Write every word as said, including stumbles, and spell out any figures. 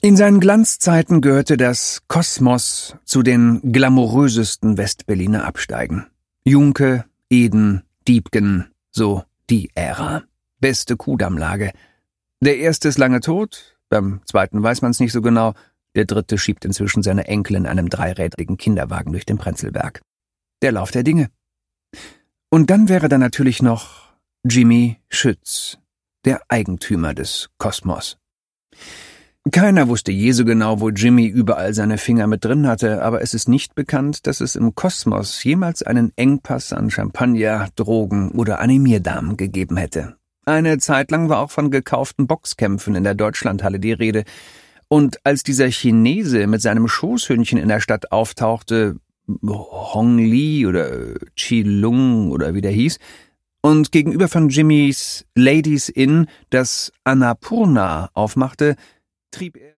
In seinen Glanzzeiten gehörte das Kosmos zu den glamourösesten Westberliner Absteigen. Junke, Eden, Diebken, so die Ära. Beste Kudammlage. Der erste ist lange tot, beim zweiten weiß man's nicht so genau, der dritte schiebt inzwischen seine Enkel in einem dreirädrigen Kinderwagen durch den Prenzlberg. Der Lauf der Dinge. Und dann wäre da natürlich noch Jimmy Schütz, der Eigentümer des Kosmos. Keiner wusste je so genau, wo Jimmy überall seine Finger mit drin hatte, aber es ist nicht bekannt, dass es im Kosmos jemals einen Engpass an Champagner, Drogen oder Animierdamen gegeben hätte. Eine Zeit lang war auch von gekauften Boxkämpfen in der Deutschlandhalle die Rede. Und als dieser Chinese mit seinem Schoßhündchen in der Stadt auftauchte, Hong Li oder Chi Lung oder wie der hieß, und gegenüber von Jimmys Ladies Inn das Annapurna aufmachte, trieb er